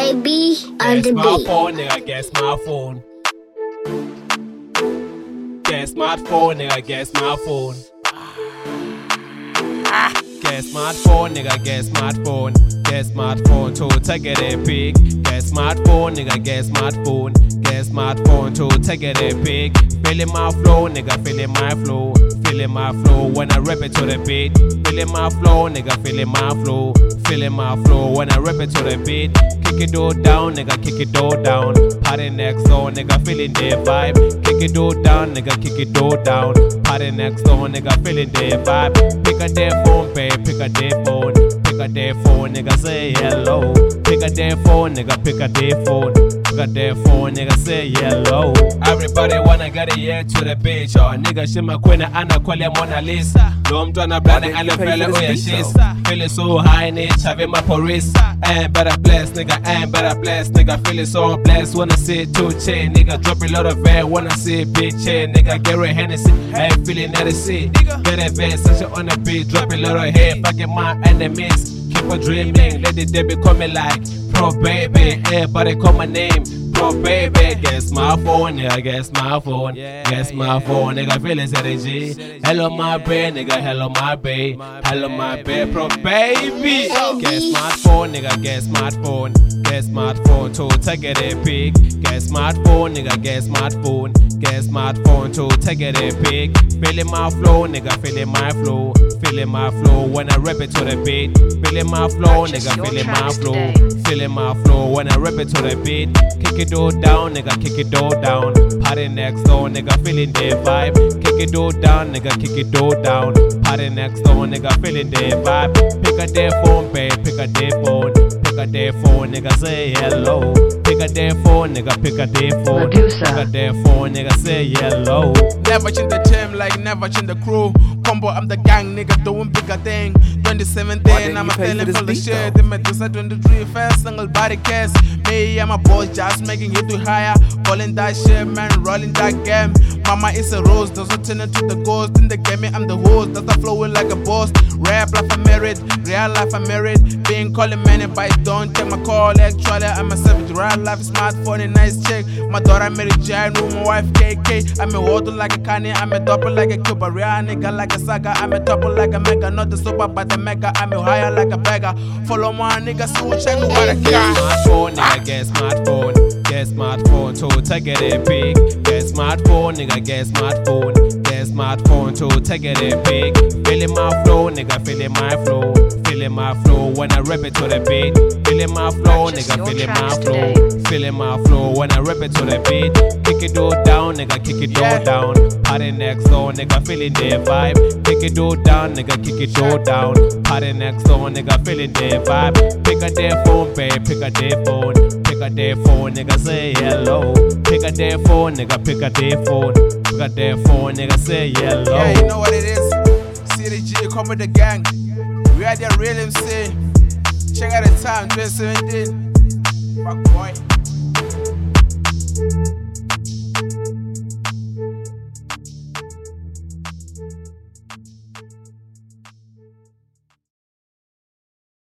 JB on the beat. Phone, nigga, get smartphone. Get smartphone, nigga, get smartphone. Get smartphone, nigga, get smartphone. Get smartphone to take it a pic. Get smartphone, nigga, get smartphone. Get smartphone to take it a pic. Feeling my flow, nigga, feeling my flow. Feeling my flow when I rap it to the beat. Feeling my flow, nigga, feeling my flow. Feeling my flow when I rap it to the beat. Kick it door down, nigga, kick it door down. Party next door, nigga, feeling the vibe. Kick it door down, nigga, kick it door down. Party next door, nigga, feeling the vibe. Pick a their phone, babe, pick a their phone. Pick a their phone, nigga, say hello. Pick a their phone, nigga, pick a their phone. Pick a their phone, nigga, say hello. Everybody wanna get it here to the beach. Oh, nigga, shima kwena ana kwale Mona Lisa. No mtwana blane ale fele oya shisa. Feeling so high, nigga, have my police. Ain't better bless, nigga, ain't better bless, nigga. Feeling so blessed, wanna see 2 chain, nigga. Drop a lot of air, wanna see big chain, nigga. Get rid Hennessy, ain't feeling that see. Get a vest, such on the beat, drop a lot of hair, fucking my enemies. Keep on dreaming, let the day be coming like pro baby. Everybody call my name, pro baby. Guess my phone, nigga, guess my phone. Guess my phone, nigga, feeling energy. Hello my babe, nigga, hello my babe. Hello my babe, pro baby. Guess my phone, nigga, guess smartphone. Get smartphone to take it a pic. Get smartphone, nigga, get smartphone. Get smartphone to take it a pic. Feeling my flow, nigga, feeling my flow. Feeling my flow when I rap it to the beat. Feeling my flow, nigga, feeling my flow. Feeling my flow when I rap it to the beat. Kick it door down, nigga, kick it door down. Party next door, nigga, feeling the vibe. Kick it door down, nigga, kick it door down. Party next door, nigga, feeling the vibe. Pick a their phone, babe, pick a their phone. Pick a their phone, nigga, say hello. Pick a their phone, nigga, pick a their phone. Pick a their phone, nigga, say hello. Never change the team like never change the crew. Combo, I'm the gang, nigga, doing bigger thing. 2017, I'm a feeling full of shit. In my 23, first single body case. Me and my boys just making it to higher. Calling that shit, man, rolling that game. Mama is a rose, doesn't turn into the ghost. In the game, I'm the host, that's a flowing like a boss. Rap life I'm married, real life I'm married. Being calling many, but don't take my call. Actually, I'm a savage, real life smartphone, a nice chick. My daughter married Jane, my wife KK. I'm a water like a Kanye, I'm a double like a Cuba. Real nigga like a saga, I'm a double like a mega. Not the super, but the mega, I'm a higher like a beggar. Follow my nigga, so check what I got. Smartphone, nigga, get smartphone. Get smartphone to take it a pic. Get smartphone, nigga, get smartphone. Get smartphone to take it a pic. Feeling my flow, nigga, feeling my flow. Feeling my flow when I rap it to the beat. Feeling my flow, nigga, feeling my flow. Feeling my flow when I rap it to the beat. Kick it door down, nigga, kick it door down. Party next door, nigga, feeling the vibe. Kick it door down, nigga, kick it door down. Party next door, nigga, feeling the vibe. Pick a their phone, babe, pick a their phone. Pick a their phone, nigga, say hello. Pick a their phone, nigga, pick a their phone. Pick a their phone, nigga, say hello. Yeah, you know what it is. CDG, come with the gang. We are the real MC. Check out the time, 2017. Fuck boy.